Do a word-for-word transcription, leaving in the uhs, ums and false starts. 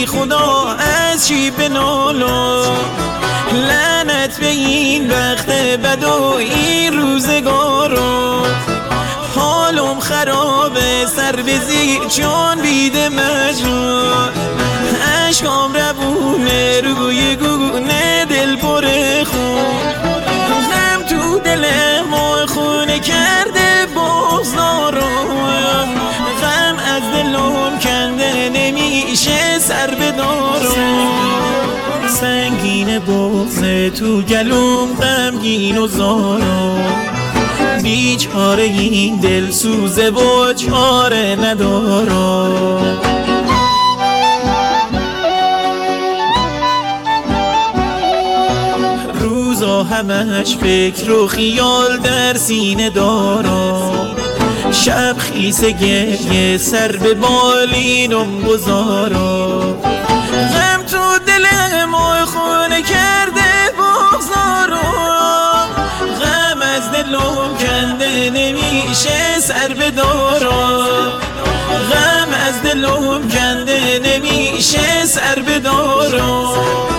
ای خدا از چی بنالم، لعنت به این وقت بد و این روزگارم. حالم خرابه سر به زیر چون بیده مجنون، عشقام روونه روی گونه دل پر خون، غم تو دل ما خونه کرده بغضارم، غم از دلم کنده نمیشه سر بدارم، سنگین بغض تو گلوم غمگین و زارم، بیچاره این دل سوزه و چاره ندارم. روزا همش فکر و خیال در سینه دارم، شب خیس گریه سر به بالینم گذارم، غم تو دل ما خونه کرده بغضارم، غم از دلم کنده نمیشه سر بدارم، غم از دلم کنده نمیشه سر بدارم.